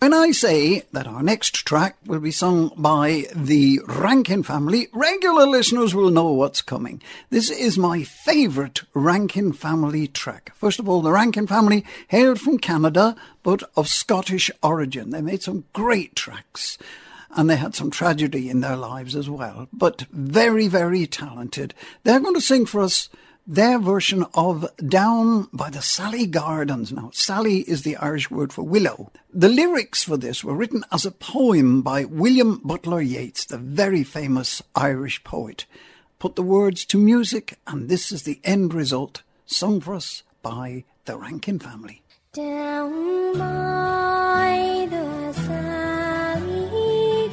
When I say that our next track will be sung by the Rankin family, regular listeners will know what's coming. This is my favourite Rankin family track. First of all, the Rankin family hailed from Canada, but of Scottish origin. They made some great tracks, and they had some tragedy in their lives as well, but very, very talented. They're going to sing for us their version of Down by the Sally Gardens. Now, Sally is the Irish word for willow. The lyrics for this were written as a poem by William Butler Yeats, the very famous Irish poet. Put the words to music, and this is the end result, sung for us by the Rankin family. Down by the Sally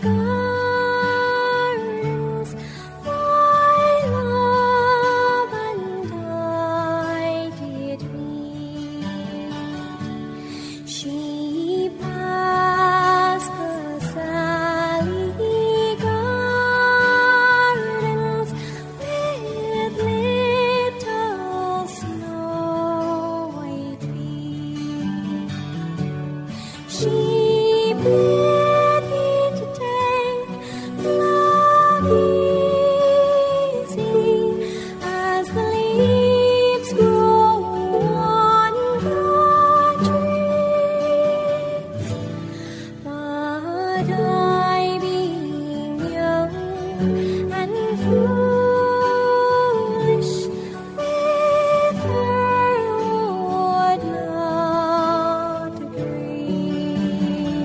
Gardens, my love and I did meet. She passed the Sally Gardens with little snow white feet. She bid me to take love easy as the leaves grow on the trees. But I, being young and foolish, with her would not agree.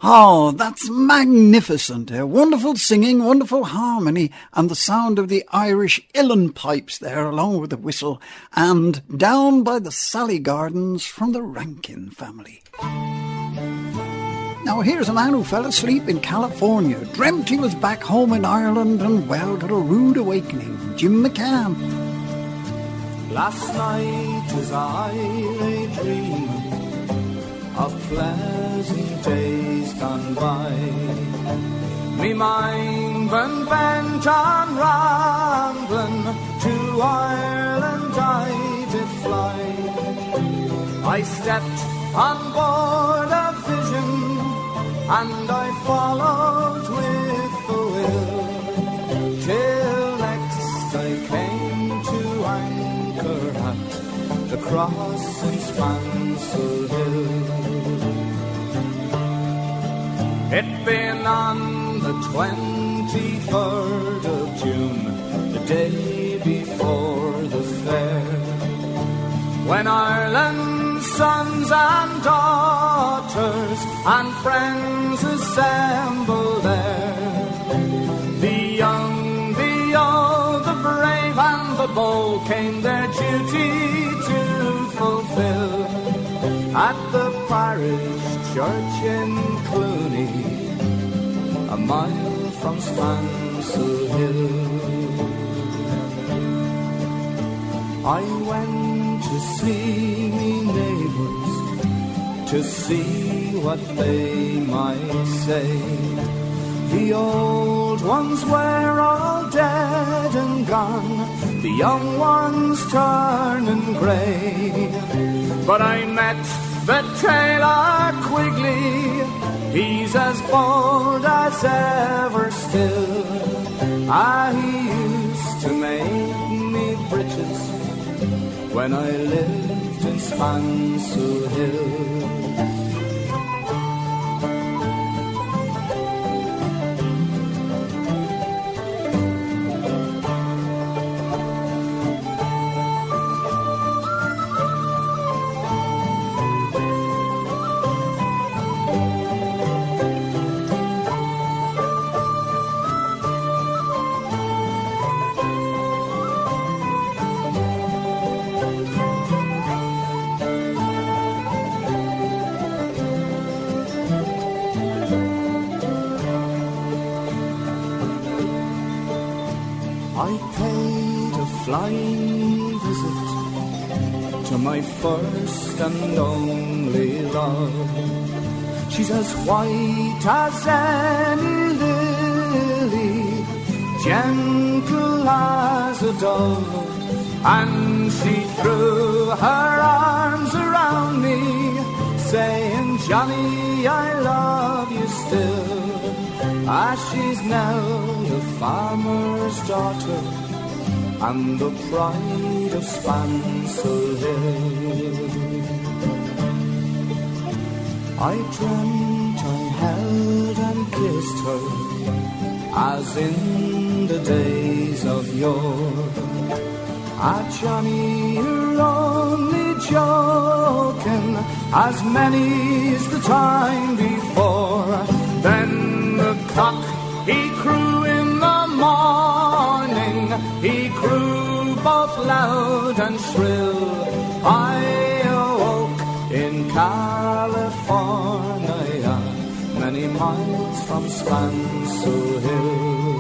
Oh, that's magnificent. Wonderful singing, wonderful harmony, and the sound of the Irish uilleann pipes there, along with the whistle, and Down by the Sally Gardens from the Rankin family. Now here's a man who fell asleep in California, dreamt he was back home in Ireland, and well, got a rude awakening. Jim McCann. Last night as I lay dreaming of pleasant days gone by, me mind went bent on rambling, to Ireland I did fly. I stepped on board a vision, and I followed with the will, till next I came to anchor at the cross in Spansel Hill. It been on the 23rd of June, the day before the fair, when Ireland's sons and daughters and friends assembled there. The young, the old, the brave and the bold came their duty to fulfill at the parish church in Clooney, a mile from Spansel Hill. I went to see me neighbours, to see what they might say. The old ones were all dead and gone, the young ones turning grey. But I met the tailor Quigley, he's as bold as ever still. He used to make me breeches when I lived in Spansel Hill. Flying visit to my first and only love. She's as white as any lily, gentle as a dove, and she threw her arms around me, saying, Johnny, I love you still. As she's now the farmer's daughter and the pride of Spansel Hill. I dreamt I held and kissed her, as in the days of yore. Johnny, you're only joking, as many's the time before. Then the cock, he crew in the morning, he crew both loud and shrill. I awoke in California, many miles from Spansel Hill.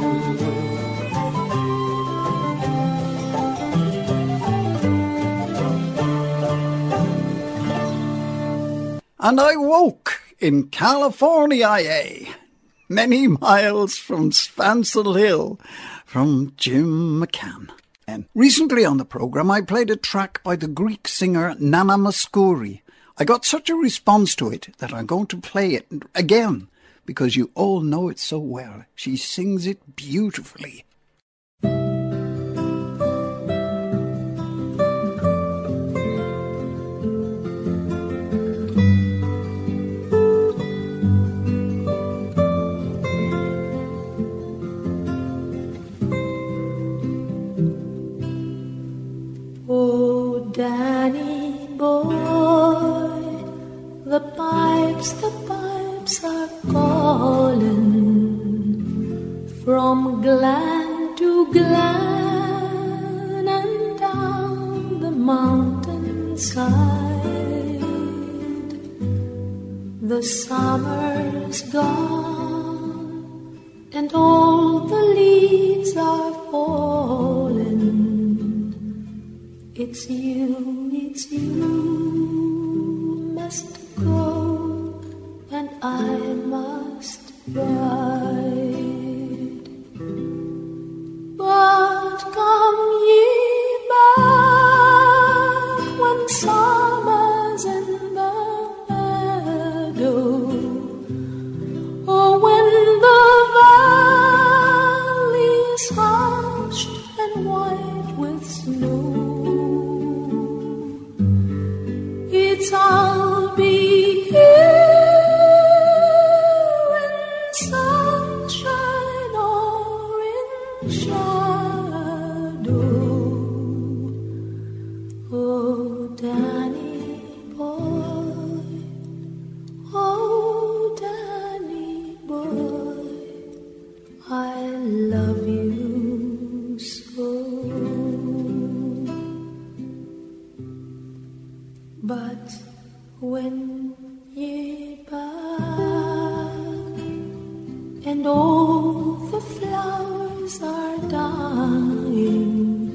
And I woke in California, many miles from Spansel Hill, from Jim McCann. And recently on the programme I played a track by the Greek singer Nana Mouskouri. I got such a response to it that I'm going to play it again, because you all know it so well. She sings it beautifully. Danny boy, the pipes are calling. glen to glen and down the mountainside. The summer's gone and all the leaves are fallen. It's you must go and I must ride. But come ye back when summer's in the meadow, or when the valley's hushed and white with snow. I'll be here in sunshine or in shadow. Oh, Danny boy, oh, Danny boy, I love you so. But when ye back and all the flowers are dying,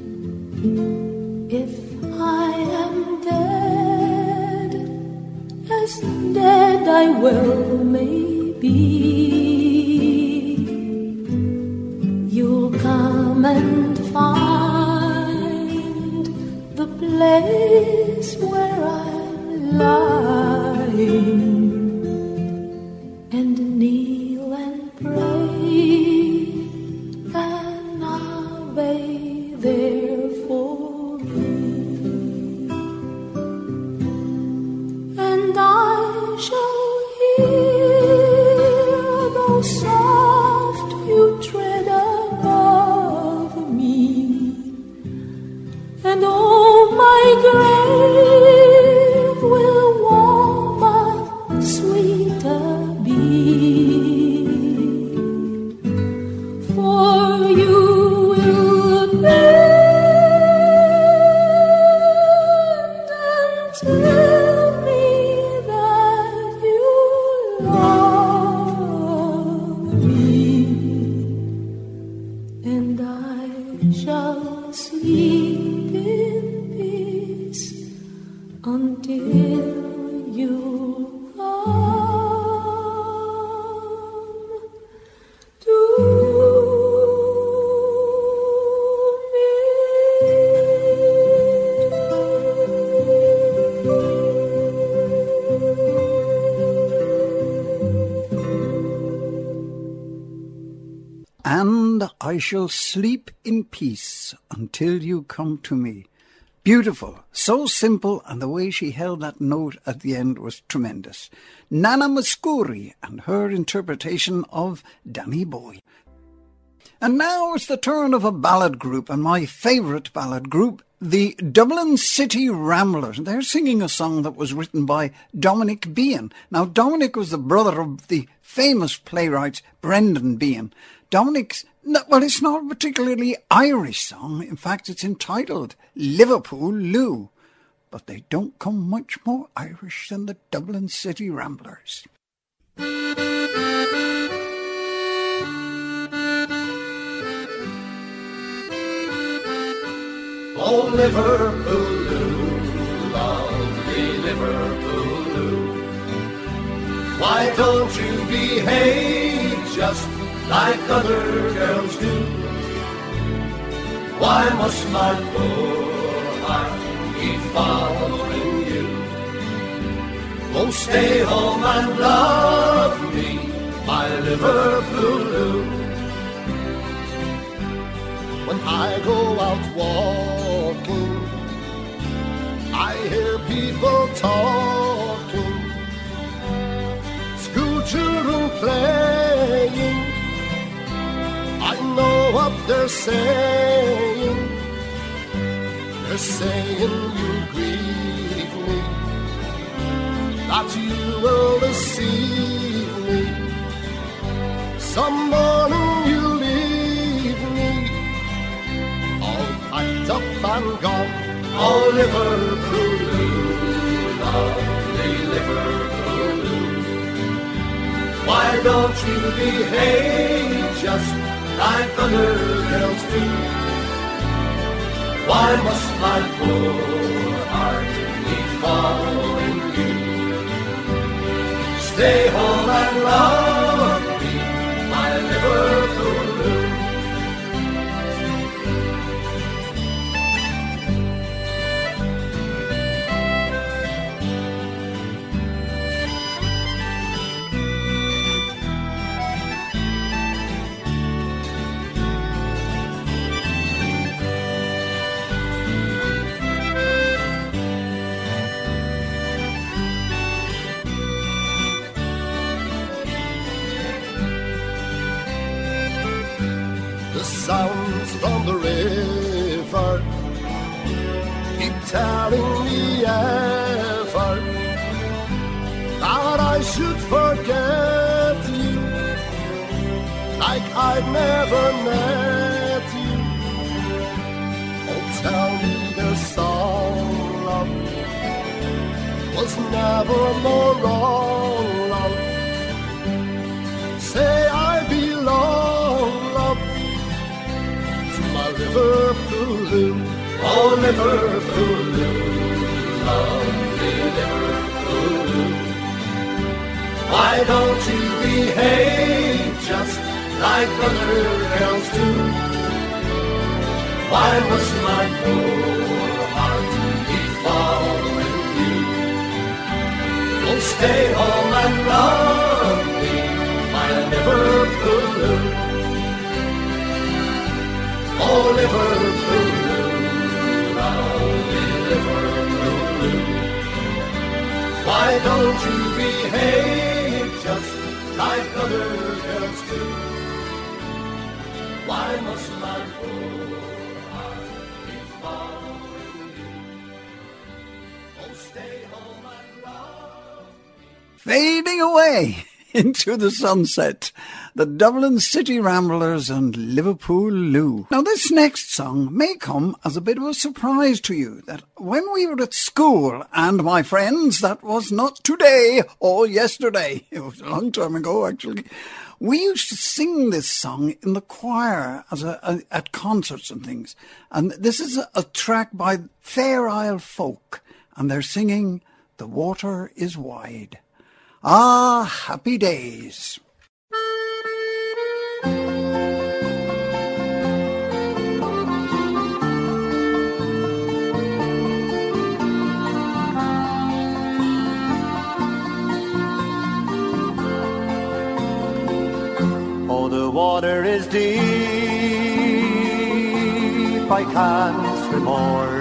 if I am dead, as dead I well may be, you'll come and find the place where I'm lying, and kneel and pray an Ave there for me, and I shall hear though soft you tread above me, and oh my grave will warmer, sweeter be, for you will bend and tell me that you love me, and I shall sleep in peace until you come to me. And I shall sleep in peace until you come to me. Beautiful, so simple, and the way she held that note at the end was tremendous. Nana Mouskouri and her interpretation of Danny Boy. And now it's the turn of a ballad group, and my favourite ballad group, the Dublin City Ramblers. They're singing a song that was written by Dominic Behan. Now, Dominic was the brother of the famous playwright Brendan Behan. Dominic's, well, it's not a particularly Irish song. In fact, it's entitled Liverpool Lou. But they don't come much more Irish than the Dublin City Ramblers. Oh, Liverpool Lou, lovely Liverpool Lou, why don't you behave just like other girls do? Why must my poor heart keep following you? Oh, stay home and love me, my Liverpool Lou. When I go out walking, I hear people talking, school children playing. I know what they're saying. They're saying you'll greet me, that you will deceive me. Some morning you'll leave Liverpool, lovely Liverpool. Why don't you behave just like other girls do? Why must my poor heart keep following you? Stay home and love me, my Liverpool. Sounds from the river keep telling me ever that I should forget you, like I'd never met you. Oh, tell me their song, love, was never more wrong, love. Say I belong, love, Liverpool, oh Liverpool, lovely Liverpool. Why don't you behave just like other girls do? Why must my poor heart be following you? Oh, stay home and love me, my Liverpool. Oh, Liverpool, lovely Liverpool. Why don't you behave just like other girls do? Why must my poor heart be following you? Oh, stay home and love me. Fading away into the sunset, the Dublin City Ramblers and Liverpool Lou. Now this next song may come as a bit of a surprise to you, that when we were at school, and my friends, that was not today or yesterday, it was a long time ago actually, we used to sing this song in the choir at concerts and things. And this is a track by Fair Isle Folk, and they're singing The Water is Wide. Ah, happy days. Oh, the water is deep, I can't swim more,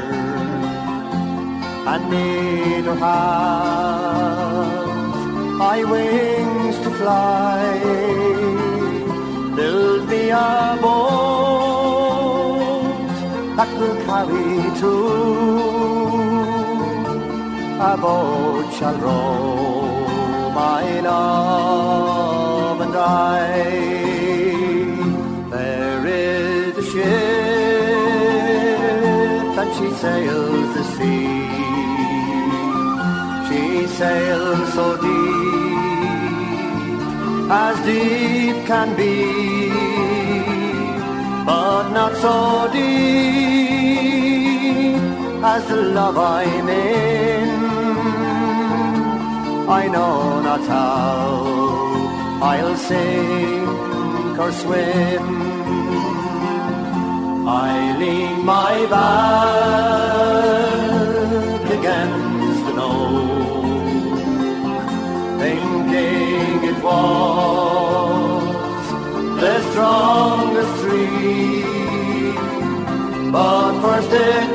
and neither have I wings to fly. Build me a boat that will carry two. A boat shall row my love and I. There is a ship and she sails the sea. She sails so deep, as deep can be, but not so deep as the love I'm in. I know not how I'll sink or swim. I lean my back against the oak, thinking it was the strongest tree, but first it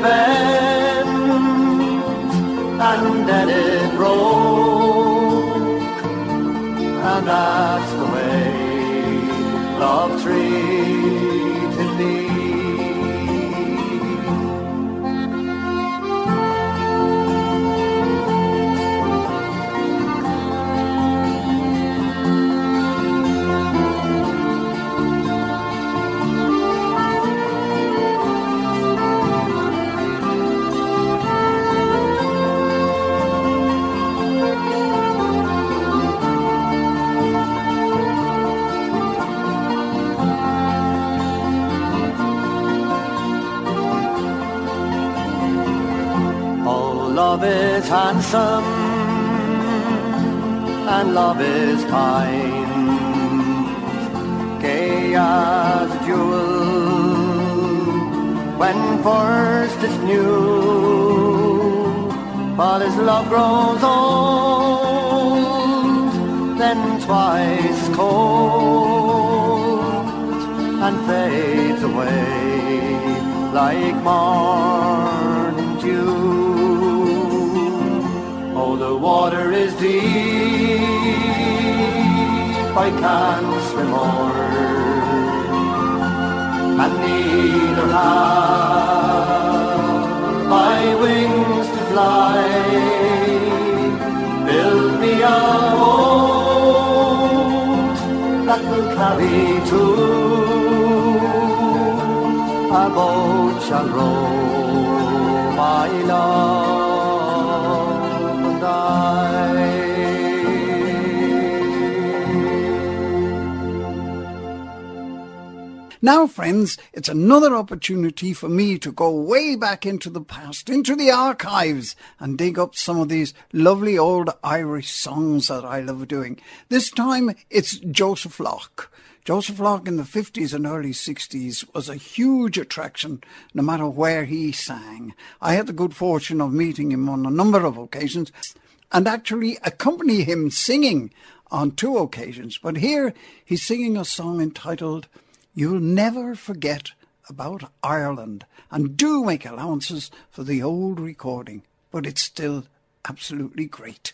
bent and then it broke, and that's the way love treated me. Love is handsome and love is kind, gay as a jewel when first it's new. But as love grows old, then twice as cold and fades away like morning dew. Oh, the water is deep, I can't swim o'er, and neither have I wings to fly. Build me a boat that will carry two, a boat shall row my love and I. Now, friends, it's another opportunity for me to go way back into the past, into the archives, and dig up some of these lovely old Irish songs that I love doing. This time, it's Joseph Locke. Joseph Locke in the 50s and early 60s was a huge attraction, no matter where he sang. I had the good fortune of meeting him on a number of occasions and actually accompany him singing on 2 occasions. But here, he's singing a song entitled You'll Never Forget About Ireland. And do make allowances for the old recording, but it's still absolutely great.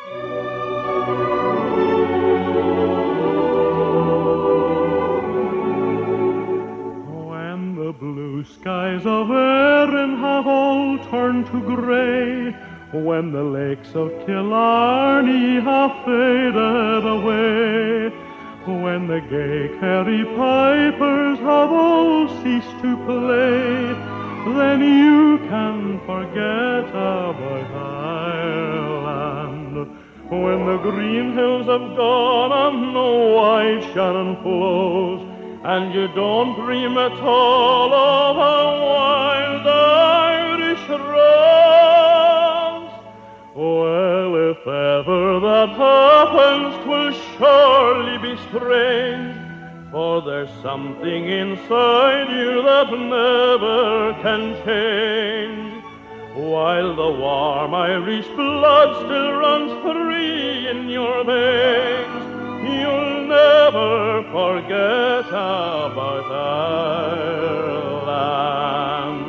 When the blue skies of Erin have all turned to grey, when the lakes of Killarney have faded away, when the gay Kerry pipers have all ceased to play, then you can forget about Ireland. When the green hills have gone and no wide Shannon flows, and you don't dream at all of a wild Irish rose, well, if ever that happens, 'twill surely be strange, for there's something inside you that never can change. While the warm Irish blood still runs free in your veins, you'll never forget about Ireland.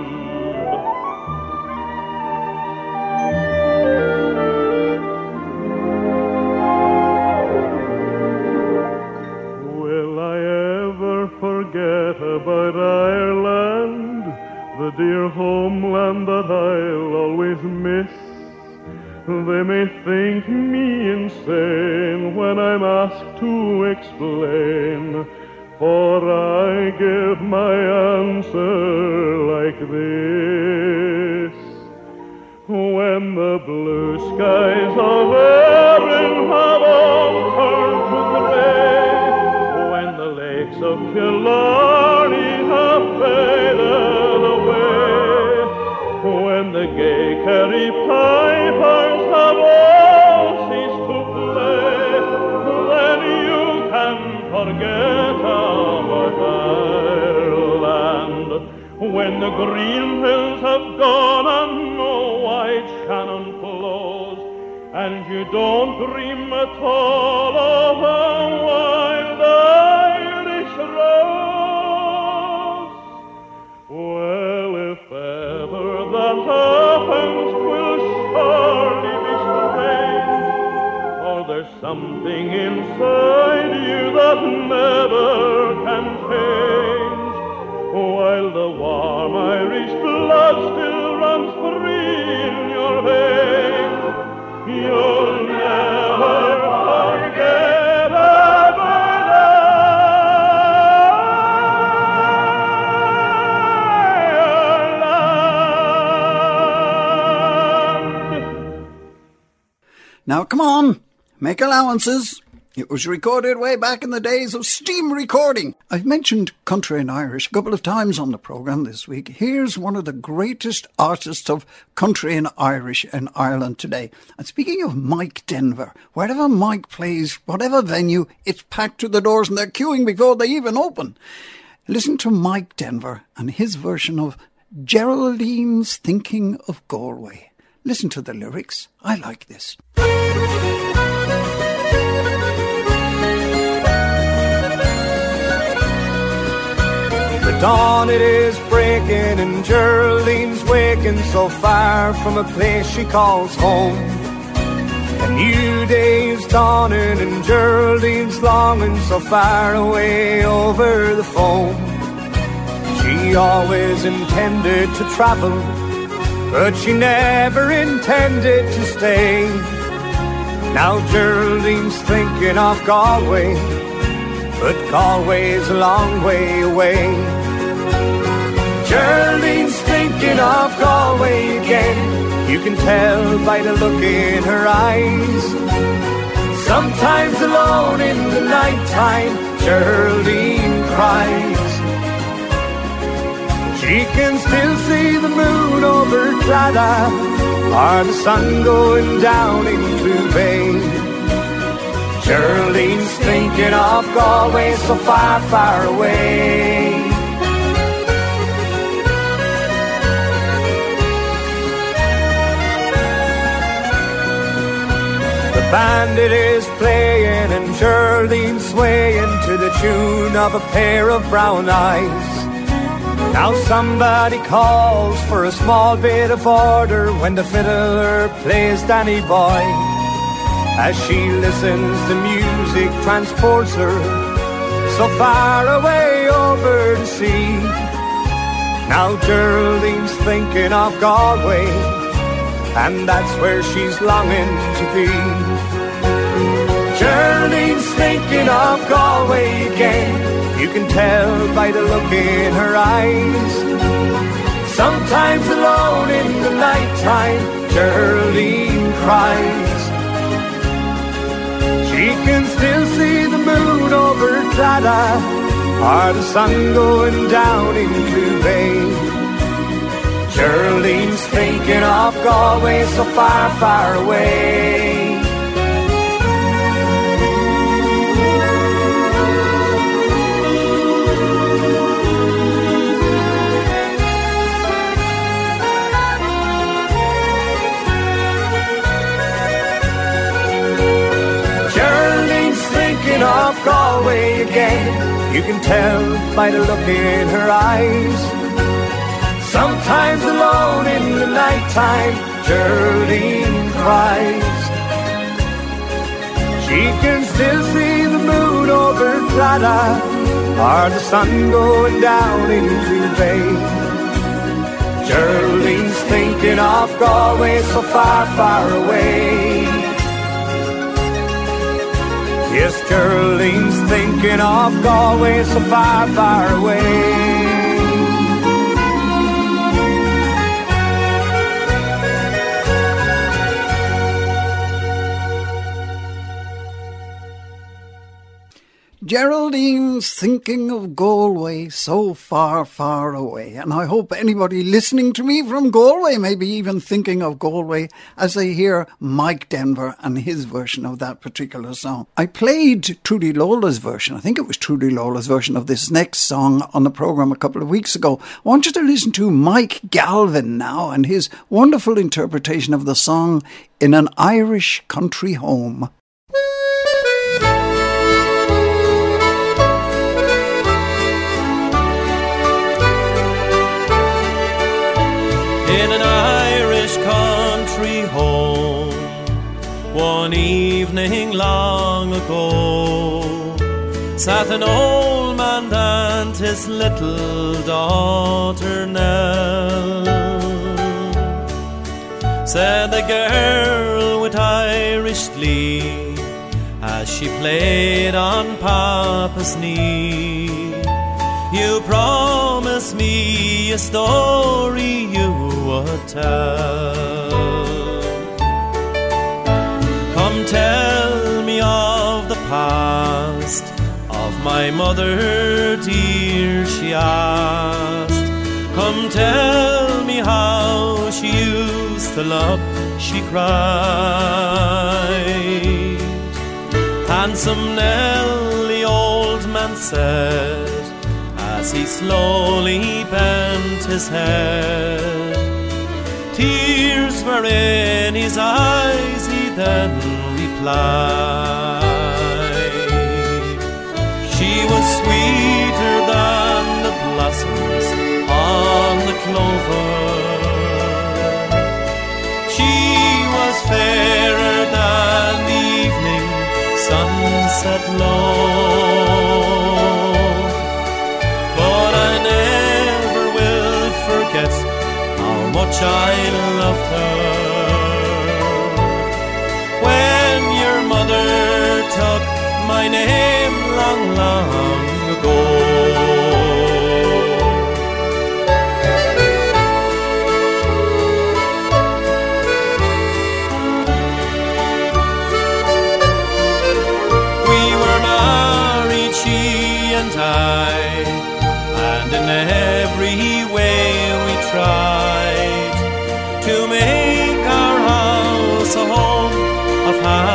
Will I ever forget about Ireland, the dear homeland that I'll always miss? They may think me insane when I'm asked to explain, for I give my answer like this. When the blue skies of Erin have all turned to grey, when the lakes of Killarney have faded away, when the gay Kerry pipers have all ceased to play, then you can forget about Ireland. When the green hills have gone and no wide Shannon flows, and you don't dream at all of a wild Irish rose, well, if ever that happens, 'twill surely be strange, for there's something inside you that never can change. While the warm Irish blood still runs free in your veins, you'll never forget about Ireland. Now, come on, make allowances. It was recorded way back in the days of steam recording. I've mentioned country and Irish a couple of times on the programme this week. Here's one of the greatest artists of country and Irish in Ireland today. And speaking of Mike Denver, wherever Mike plays, whatever venue, it's packed to the doors and they're queuing before they even open. Listen to Mike Denver and his version of Geraldine's Thinking of Galway. Listen to the lyrics. I like this. The dawn it is breaking and Geraldine's waking so far from a place she calls home. A new day's dawning and Geraldine's longing so far away over the foam. She always intended to travel, but she never intended to stay. Now Geraldine's thinking of Galway, but Galway's a long way away. Geraldine's thinking of Galway again. You can tell by the look in her eyes. Sometimes alone in the night time, Geraldine cries. She can still see the moon over Claddagh, or the sun going down into Bay. Geraldine's thinking of Galway so far, far away. The bandit is playing and Geraldine's swaying to the tune of a pair of brown eyes. Now somebody calls for a small bit of order when the fiddler plays Danny Boy. As she listens, the music transports her so far away over the sea. Now Geraldine's thinking of Galway, and that's where she's longing to be. Geraldine's thinking of Galway again. You can tell by the look in her eyes. Sometimes alone in the night time, Geraldine cries. She can still see the moon over Claddagh, or the sun going down into Bay. Geraldine's thinking of Galway so far, far away. Of Galway again. You can tell by the look in her eyes. Sometimes alone in the night time, Geraldine cries. She can still see the moon over Claddagh, or the sun going down into Bay. Geraldine's thinking of Galway so far, far away. Yes, Geraldine's thinking of Galway so far, far away. Geraldine's thinking of Galway so far, far away. And I hope anybody listening to me from Galway may be even thinking of Galway as they hear Mike Denver and his version of that particular song. I played Trudy Lola's version. I think it was Trudy Lola's version of this next song on the programme a couple of weeks ago. I want you to listen to Mike Galvin now and his wonderful interpretation of the song In an Irish Country Home. In an Irish country home, one evening long ago, sat an old man and his little daughter Nell. Said the girl with Irish glee, as she played on Papa's knee, "You promised me a story you would tell. Come tell me of the past of my mother dear, she asked. Come tell me how she used to love, she cried. Handsome Nell, the old man said, as he slowly bent his head. Tears were in his eyes, he then replied. She was sweeter than the blossoms on the clover. She was fairer than the evening sunset low. But I never will forget how much I loved her. When your mother took my name long, long ago. We were married, she and I, and in every way we tried to make our house a home of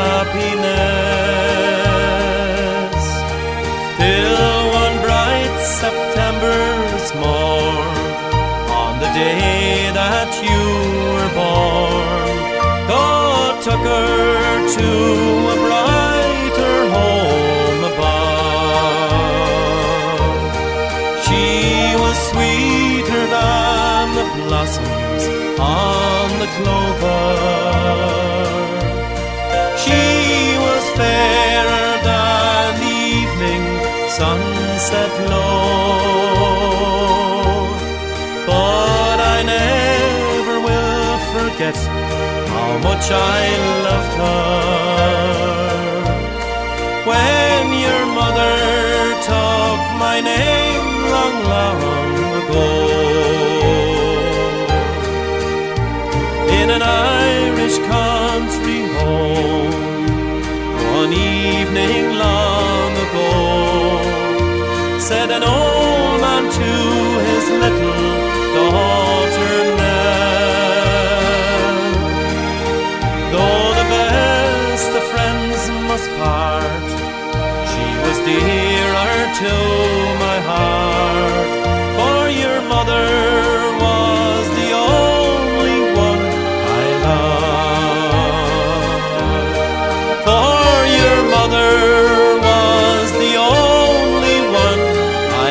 happiness. Till one bright September's morn, on the day that you were born, God took her to a brighter home above. She was sweeter than the blossoms on the clover. She was fairer than the evening sunset low. But I never will forget how much I loved her. When your mother took my name long, long ago. In an Irish country home, one evening long ago, said an old man to his little daughter Nell, though the best of friends must part, she was dearer to my heart, for your mother was the only one I loved. For your mother was the only one I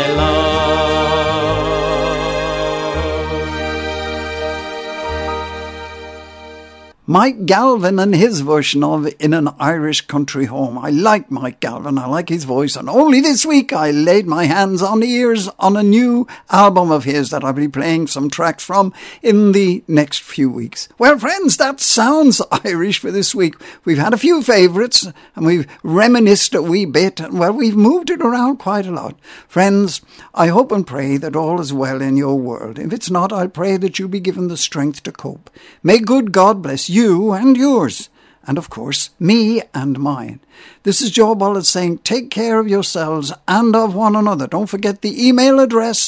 loved. Mike Galvin and his version of In an Irish Country Home. I like Mike Galvin, I like his voice, and only this week I laid my hands on the ears on a new album of his that I'll be playing some tracks from in the next few weeks. Well, friends, that sounds Irish for this week. We've had a few favourites and we've reminisced a wee bit, and well, we've moved it around quite a lot. Friends, I hope and pray that all is well in your world. If it's not, I'll pray that you'll be given the strength to cope. May good God bless you and yours, and of course me and mine. This is Joe Bullitt saying take care of yourselves and of one another. Don't forget the email address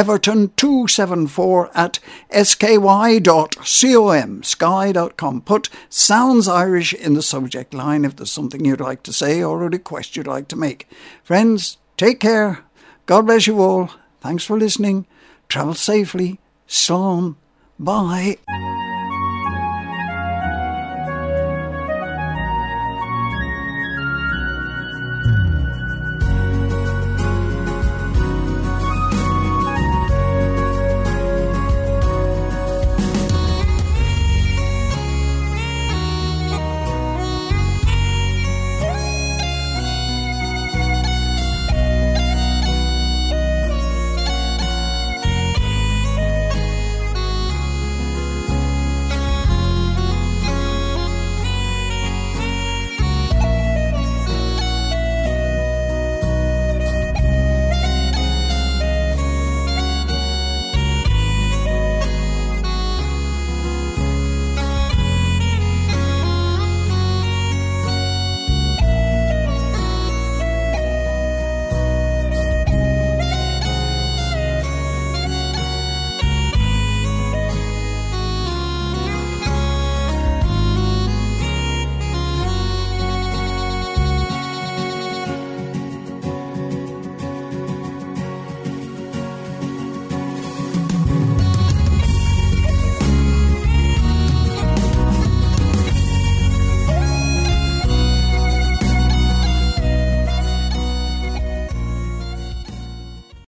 everton274@sky.com, sky.com. Put Sounds Irish in the subject line if there's something you'd like to say or a request you'd like to make. Friends, take care. God bless you all. Thanks for listening. Travel safely. Slán. Bye.